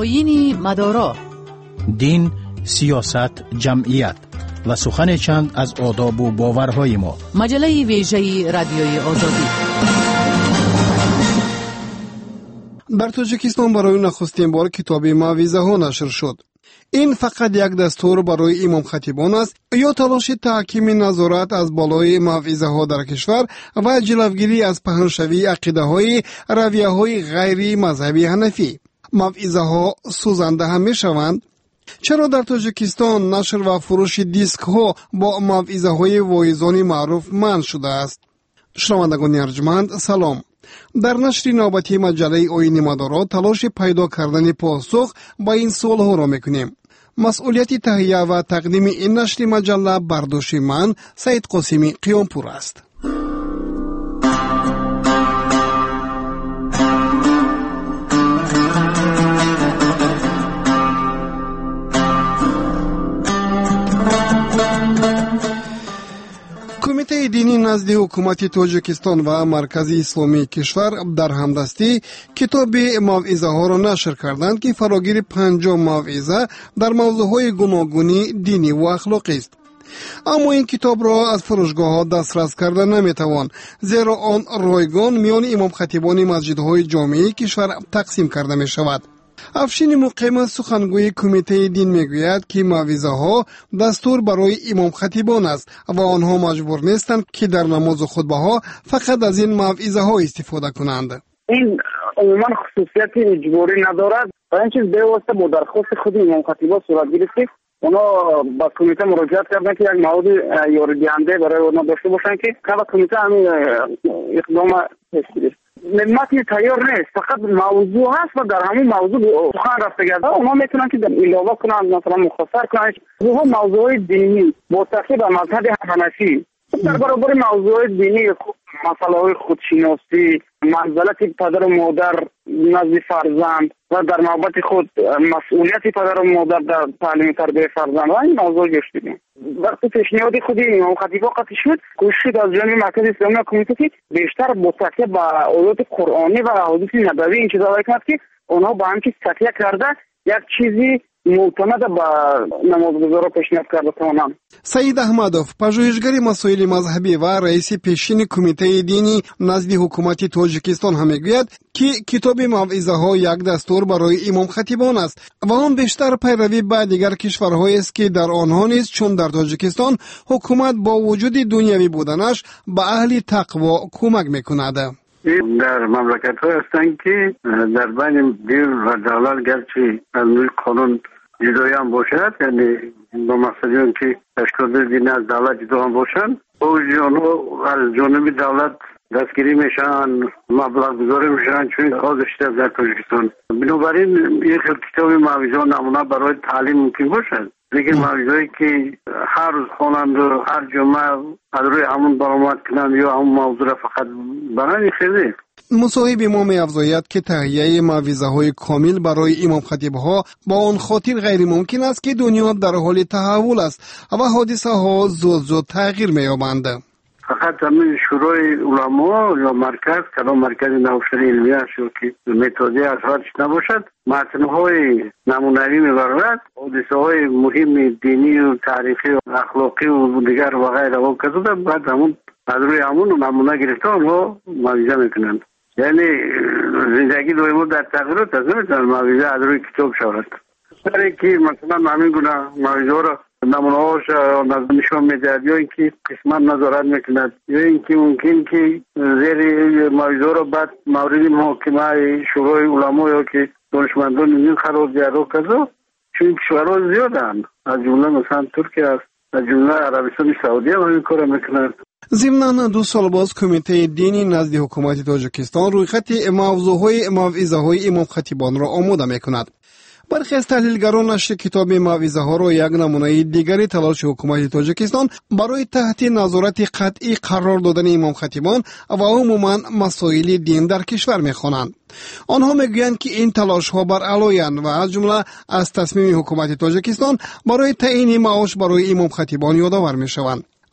آیین مدارا، دین، سیاست، جمعیت و سخن چند از آداب و باورهای ما. مجله ویژه رادیوی آزادی. در تاجیکستان برای نخستین بار کتاب موعظه ها نشر شد. این فقط یک دستور برای امام خطیبان است یا تلاش تحکیم نظارت از بالای موعظه ها در کشور و جلوگیری از پهنشوی عقیده های رویه های غیر مذهبی حنفی؟ موعظه ها سوزنده هم می شوند؟ چرا در تاجیکستان نشر و فروش دیسک ها با موعظه های واعظان معروف منع شده است؟ شنوندگان ارجمند سلام. در نشر نوبتی مجله آیین مدارا تلاش پیدا کردن پاسخ با این سوال ها را میکنیم. مسئولیت تهیه و تقدیم این نشر مجله برداشت من سید قاسمی قیامپور است. کمیته دینی نزد حکومت تاجیکستان و مرکز اسلامی کشور در همدستی کتاب موعظه ها را نشر کردند که فراگیر 50 موعظه در موضوعهای گوناگونی دینی و اخلاقی است. اما این کتاب را از فروشگاه ها دسترس کردن نمیتوان، زیرا آن رایگان میان امام خطیبان مسجدهای جامعه کشور تقسیم کرده می شود. افشین مقیم سخنگوی کمیته دین میگوید که موعظه ها دستور برای امام خطیبان است و آنها مجبور نیستند که در نماز و خطبه ها فقط از این موعظه ها استفاده کنند. این عموما خصوصیت اجباری ندارد و این چیز به واسطه با درخواست خود امام خطیبان صورت گرفته. اونا با کمیته مراجعه کردن که یک مواد یاری دهنده برای اونا داشته باشن که کمیته همین اقدام تشکیل متن تیار نیست، فقط موضوع هست و در همون موضوع سخن رفته گرده. اونا میتونن که علاوه کنن، مثلا مختصر کنن موضوع دینی با تاکید بر مذهب حنفی در برابر موضوع دینی، مسائل خودشناسی، منزلت پدر و مادر نزد فرزند و در نوبت خود مسئولیت پدر و مادر در تعلیم تربیت فرزند و این موضوع گشتیم. وقتی پیشنهاد خود امام خطیب قطعی شد، کوشش از جانب مرکز اسلامی و کمیته که بیشتر با تکیه به آیات قرآنی و احادیث نبوی این چیزا را کرد که اونها با هم که تکیه کرده یک چیزی معتمد به نمازگزارا پیشنهاد کرده تمام. سید احمدوف، پژوهشگر مسائل مذهبی و رئیس پیشین کمیته دینی نزد حکومت تاجیکستان هم میگوید که کتاب موعظه ها یک دستور برای امام خطیبان است و آن بیشتر پیروی به دیگر کشورهایی است که در آنها نیست، چون در تاجیکستان حکومت با وجود دنیوی بودنش به اهل تقوا کمک میکند. در مملکت ها هستند که در بین دین و دولت گرچه از نوع قانون جدایی هم باشد، یعنی با مقصد که تشکیل دین از دولت جدا هم باشند، آنها از جانب دولت دستگیری میشن، مبلغ گذاری میشن، چون آزشته در تاجیکستان. بنابراین یک کتاب موعظه نمونه برای تعلیم ممکن باشد، لیکن موعظه‌ای که هر روز خوانند و هر جمعه از روی همون برآمد کنند یا همون موضوع را فقط برای خیلی. مصاحب ما می‌افزاید که تهیه موعظه های کامل برای امام خطیب ها با آن خاطر غیر ممکن است که دنیا در حال تحول است و حادثه ها زود تغییر می‌یابند. فقط همین شورای علما یا مرکز، کدام مرکز نوشتن علمی است که متدی از هرچ نباشد، متن‌های نمونه‌ای می‌برد، حادثه‌های مهم دینی و تاریخی و اخلاقی و دیگر و غیره و کذا، بعد همون از روی همون نمونه گرفتن و موعظه میکنند. یعنی زندگی دویمون در تغییرات است، نمیتونن موعظه از روی کتاب شود. سری که مثلا همین گونه موعظه را نمونه‌هاش نشان می‌دهد یا اینکه قسمت نظارت میکند یا اینکه ممکن که زیر موضوع را بعد مورد محاکمه شورای علما یا که دانشمندان این قرار دهد و کذا، چون کشورها زیادند، از جمله مثلا ترکیه است، از جمله عربستان سعودی هم این کار میکنند. ضمناً 2 سال باز کمیته دینی نزد حکومت تاجیکستان روی خط موضوعهای موعظه های امام خطیبان را آماده میکند. برخی از تحلیلگران نشر کتاب موعظه ها را یک نمونه دیگری تلاش حکومت تاجیکستان برای تحت نظارت قطعی قرار دادن امام خطیبان و عموما مسائل دین در کشور می‌خوانند. آنها میگویند که این تلاش ها بر علایند و از جمله از تصمیم حکومت تاجیکستان برای تعیین معاش برای امام خطیبان یادآور می‌شوند.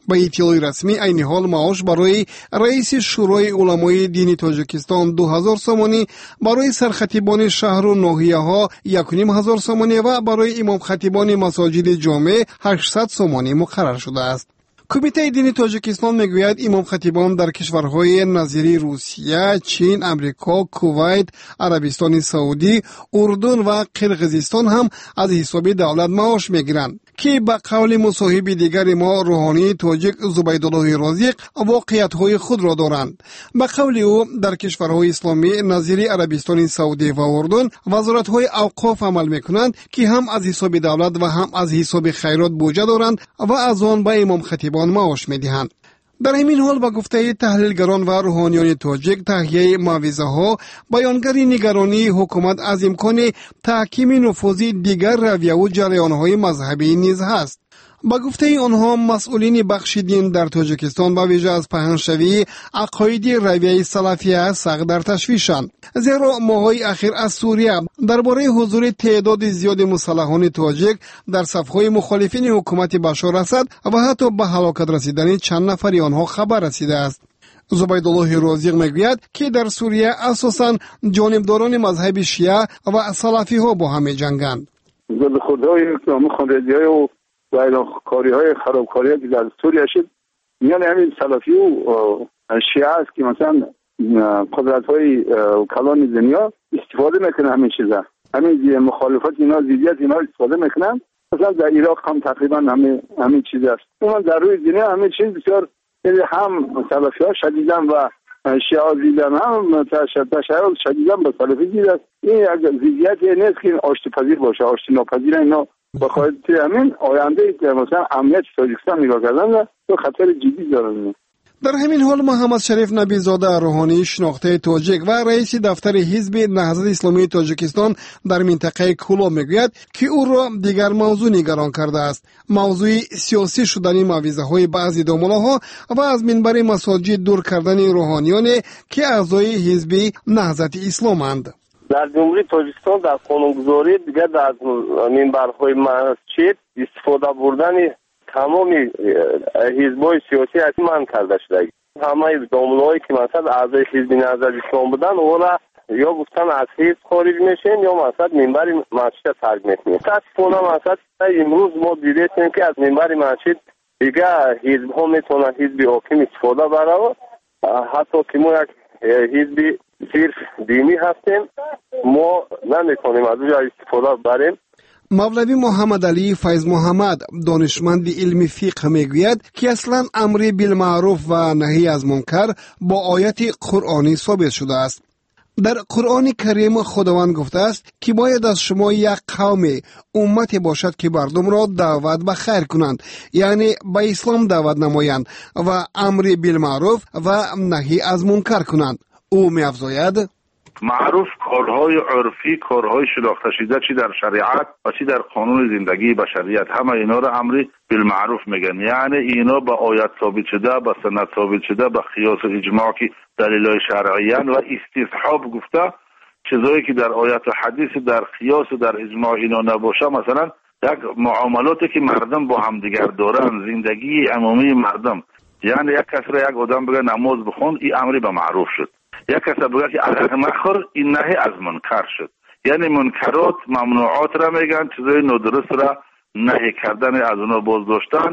با اطلاع رسمی عین حال معاش برای رئیس شورای علمای دینی تاجیکستان 2000 سومانی، برای سرخطیبان شهر و ناحیه ها 1500 سومانی و برای امام خطیبان مساجد جامع 800 سومانی مقرر شده است. کمیته دینی تاجیکستان میگوید امام خطیبان در کشورهای نظیری روسیه، چین، امریکا، کویت، عربستان سعودی، اردن و قرقیزستان هم از حساب دولت معاش میگیرند که به قول مصاحب دیگر ما روحانی تاجیک زبیدالله رازق واقعیت‌های خود را دارند. به قول او در کشورهای اسلامی نظیر عربستان سعودی و اردن وزارت‌های اوقاف عمل می‌کنند که هم از حساب دولت و هم از حساب خیرات بودجه دارند و از آن به امام خطیبان معاش می‌دهند. در همین حال با گفته تحلیلگران و روحانیان تاجیک، تهیه معوضه‌ها بیانگر نگرانی حکومت از امکان تحکیم نفوذی دیگر رویه و جریان‌های مذهبی نیز هست. با گفته آنها مسئولین بخش دین در تاجیکستان با ویژه از پهنشوی عقاید رویه سلفیه سخت در تشویشند، زیرا ماه‌های اخیر از سوریه درباره حضور تعداد زیاد مسلحان تاجیک در صف‌های مخالفین حکومت بشار اسد و حتی به هلاکت رسیدن چند نفری آنها خبر رسیده است. زبیدالله رازق میگوید که در سوریه اساساً جانبداران مذهب شیعه و سلفی ها با هم جنگند. ضد خودهای خانرادی‌های و کاری‌های خرابکاری که در سوریه شد میان همین سلفی و شیعه است که مثلا قدرت‌های کلان دنیا استفاده میکنه همین چیزا، همین مخالفت اینا، ضدیت اینا استفاده میکنن. مثلا در عراق هم تقریبا همین چیز است. اون در روی دنیا همین چیز بسیار هم سلفی‌ها شدیدن و شیعه دیدن، هم تشیع شدیدن با سلفی دیدن. این ضدیت نیست که آشتی پذیر باشه، آشتی ناپذیر. اینا بخاطر همین آینده که مثلا امنیت تاجیکستان نگاه کردن و خطر جدی دارن. در همین حال محمد شریف نبیزاده روحانی شناخته تاجیک و رئیس دفتر حزب نهضت اسلامی تاجیکستان در منطقه کولا میگوید که او را دیگر موضوع نگران کرده است، موضوع سیاسی شدن معوضه‌های بعضی داملاها و از منبر مساجد دور کردن روحانیان که اعضای حزب نهضت اسلامند. در جمهوری تاجیکستان در قانونگذاری دیگر از منبرهای مسجد استفاده بردن تمام حزب‌های سیاسی از من کرده شده. همه داملهایی که مثلا اعضای حزب نهضت اسلام بودن او را یا گفتن از حزب خارج میشین یا مثلا منبر مسجد ترک میکنین. متاسفانه مثلا امروز ما دیدیم که از منبر مسجد دیگه حزب‌ها میتونن حزب حاکم استفاده بره، حتی که ما یک حزب صرف دینی هستیم ما نمیتونیم از اونجا استفاده بریم. مولوی محمد علی فیض محمد دانشمند علم فقه میگوید که اصلا امر بالمعروف و نهی از منکر با آیت قرآنی ثابت شده است. در قرآن کریم خداوند گفته است که باید از شما یک قوم امتی باشد که مردم را دعوت به خیر کنند، یعنی به اسلام دعوت نمایند و امر بالمعروف و نهی از منکر کنند. او می‌افزاید معروف کارهای عرفی، کارهای شناخته شده چی در شریعت و چی در قانون زندگی بشریت، همه اینا را امر بالمعروف میگن. یعنی اینا با آیت ثابت شده، با سنت ثابت شده، با قیاس و اجماع که دلایل شرعیان و استصحاب گفته، چیزایی که در آیت و حدیث در قیاس و در اجماع اینا نباشه، مثلا یک معاملاتی که مردم با هم دیگر دارن، زندگی عمومی مردم، یعنی یک کس را یک آدم بگه نماز بخون، این امر به معروف شد. یک کس بگه که عرق مخور، این نهی از منکر شد. یعنی منکرات ممنوعات را میگن، چیزای نادرست را نهی کردن از اونا باز داشتن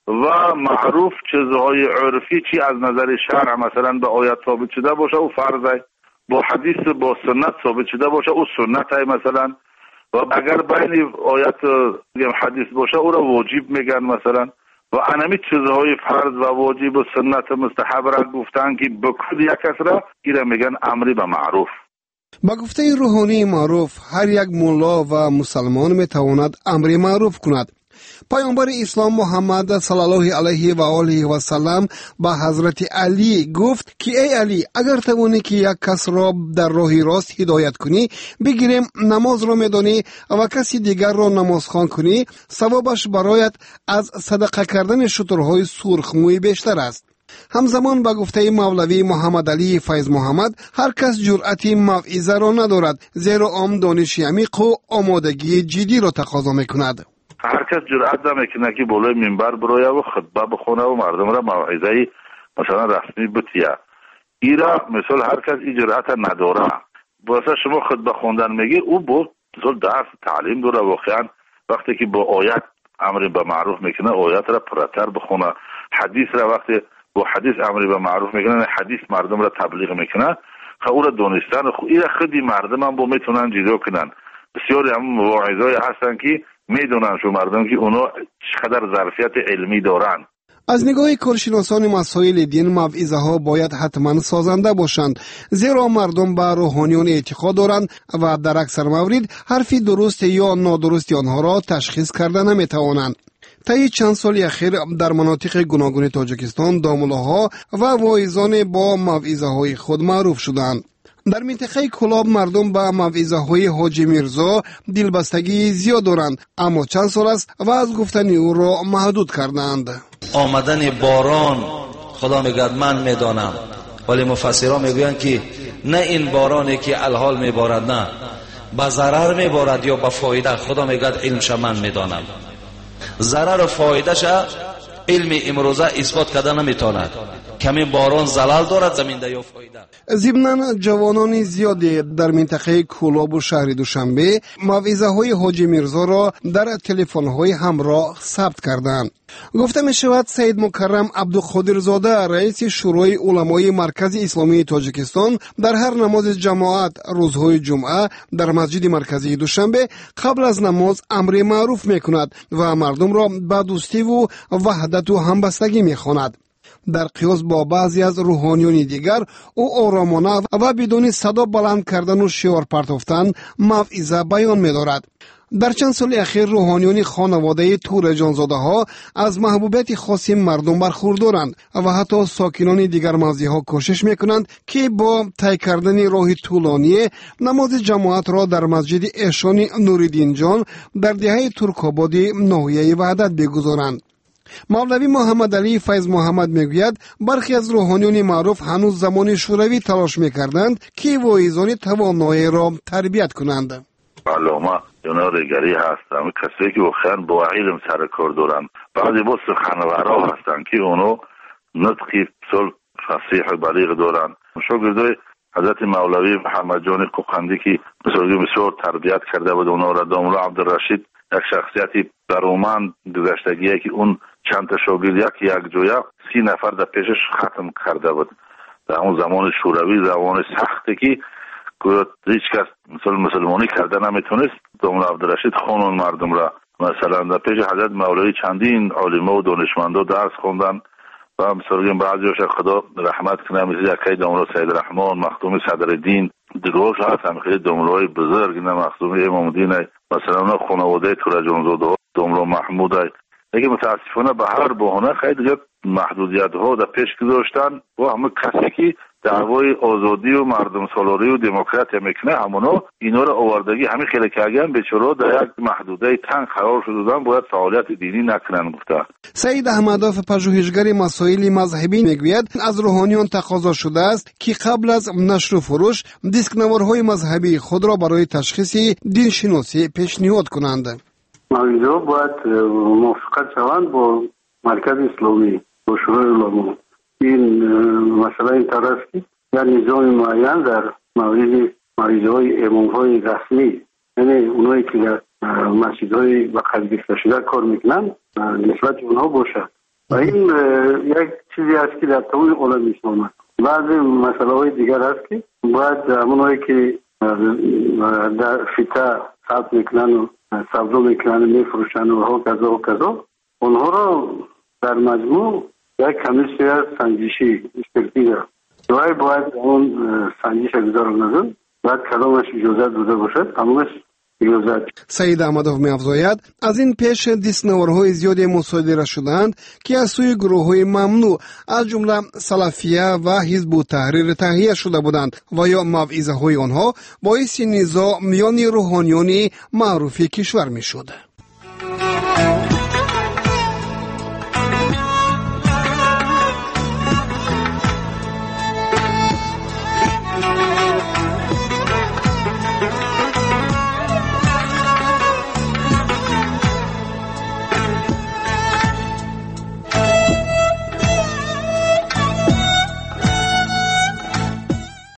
و معروف چیزهای عرفی چی از نظر شرع مثلا به آیت ثابت شده باشه او فرضه، با حدیث با سنت ثابت شده باشه او سنت های مثلا، و اگر بین آیت حدیث باشه او را واجب میگن مثلا. و انمی چیزهای فرض و واجب و سنت مستحب را گفتن که بکد یک کس را ایره میگن امری به معروف. با گفته روحانی معروف هر یک مولا و مسلمان میتواند امری معروف کند. پیامبر اسلام محمد صلی الله علیه و آله و سلم با حضرت علی گفت که ای علی، اگر توانی که یک کس را در راه راست هدایت کنی، بگیریم نماز را میدانی و کسی دیگر را نمازخوان کنی، ثوابش برایت از صدقه کردن شترهای سرخموی بیشتر است. همزمان با گفته مولوی محمد علی فیض محمد هر کس جرأتی موعظه را ندارد، زیرا عام دانش عمیق و آمادگی جدی را تقاضا میکند. هر کس جرأت نمیکنه که بالای منبر بروه و خطبه بخونه و مردم را موعظه مثلا رسمی بتیه. ایرا مثلا هر کس این جرأت نداره. واسه شما خطبه خوندن میگی او با درس تعلیم داره. واقعا وقتی که با آیت امر به معروف میکنه آیت را پرتر بخونه، حدیث را وقتی با حدیث امر به معروف میکنه حدیث مردم را تبلیغ میکنه، او را دونستن این خودی مردم هم با میتونن جدا کنن. بسیاری هم مواعظای هستن که میدونن شو مردم که اونا چقدر ظرفیت علمی دارن. از نگاه کارشناسان مسائل دین موعظه ها باید حتما سازنده باشند، زیرا مردم به روحانیون اعتقاد دارند و در اکثر موارد حرفی درست یا نادرست آنها را تشخیص کرده نمیتوانند. طی چند سال اخیر در مناطق گوناگون تاجیکستان داملاها و واعظان با موعظه های خود معروف شدند. در منطقه کلاب مردم به موعظه های حاجی میرزا دلبستگی زیاد دارند، اما چند سال است و از گفتن او را محدود کردند. آمدن باران خدا میگه من میدانم، ولی مفسران میگویند که نه این بارانی که الحال میبارد نه به ضرر میبارد یا به فایده. خدا میگه علمش من میدانم. ضرر و فایدهش علم امروزه اثبات کرده نمیتواند. کمی باران زلال دارد زمینده یا فایده. ضمناً جوانان زیادی در منطقه کولاب و شهر دوشنبه موعظه های حاجی میرزا را در تلفن های همراه ثبت کردند. گفته می شود سید مکرم عبدالقادر زاده رئیس شورای علمای مرکز اسلامی تاجیکستان در هر نماز جماعت روزهای جمعه در مسجد مرکزی دوشنبه قبل از نماز امر معروف می کند و مردم را به دوستی و وحدت و همبستگی می خواند. در قیاس با بعضی از روحانیون دیگر او آرامانه و بدون صدا بلند کردن و شعار پرتافتن موعظه بیان می دارد. در چند سال اخیر روحانیون خانواده تور جانزاده ها از محبوبیت خاصی مردم برخوردارند و حتی ساکنان دیگر موضع ها کوشش می کنند که با طی کردن راه طولانی نماز جماعت را در مسجد احشان نوریدین جان در دهه ترک‌آباد ناحیه وحدت بگذارند. مولوی محمد علی فیض محمد میگوید برخی از روحانیون معروف هنوز زمان شوروی تلاش میکردند که واعظان توانای را تربیت کنند. علامه یا دیگری هستند کسایی که واقعا با علم سر کار دارند. بعضی با سخنورا هستند که اونو نطقی فصیح و بلیغ دارند. شاگردای حضرت مولوی محمد جان کوقندی که بسیار تربیت کرده بود اونا را داملا عبدالرشید یک شخصیتی برومند گذشتگیه که اون چند تا شاگرد یک جویا 30 نفر در پیشش ختم کرده بود در اون زمان شوروی، زمان سختی که هیچ کس مسلمانی کرده نمیتونست. داملا عبدالرشید خانون مردم را مثلا در پیش حضرت مولوی چندین علما و دانشمندا درس خوندن و مثلا بعضیش خدا رحمت کنه مثل یکی داملا سید رحمان، مخدوم صدرالدین، دیگرش هستن خیلی داملای بزرگ، نه مخدوم امام الدین، مثلا خانواده تور جانزاده، داملا محمود. دیگه متاسفانه به هر بهانه خیلی محدودیت ها در پیش گذاشتن و همه کسی که دعوای آزادی و مردم سالاری و دموکراسی میکنه همونا اینا رو آوردگی همین خیلی کردن بیچاره در یک محدوده تنگ قرار شدن باید فعالیت دینی نکنن. گفته سید احمداف پژوهشگر مسائل مذهبی میگوید از روحانیون تقاضا شده است که قبل از نشر و فروش دیسک نوارهای مذهبی خود را برای تشخیص دین شناسی پیشنهاد کنند. موضوع باید موافقت شوند با مرکز اسلامی با شورای علما. این مسئله این طور است که در نظام معین در مورد موعظه‌های امام‌های رسمی، یعنی اونایی که در مسجدهای وقت گرفته شده کار میکنن نسبت اونها باشد و این یک چیزی است که در تمام عالم اسلام است. بعضی مسئله‌های دیگر است که باید اونایی که در فیتا ثبت میکنن و سبزا میکنن میفروشن و ها کذا و کذا اونها را در مجموع یک کمیسیون سنجشی استراتژی دوای باید اون سنجش گذار نظر بعد کلامش اجازه داده باشد تمامش اجازه. سید احمدوف می‌افزاید از این پیش دیسنوارهای زیادی مصادره شدند که از سوی گروه‌های ممنوع از جمله سلفیه و حزب التحریر تهیه شده بودند و یا موعظه‌های آنها باعث نزاع میان روحانیون معروف کشور می‌شد.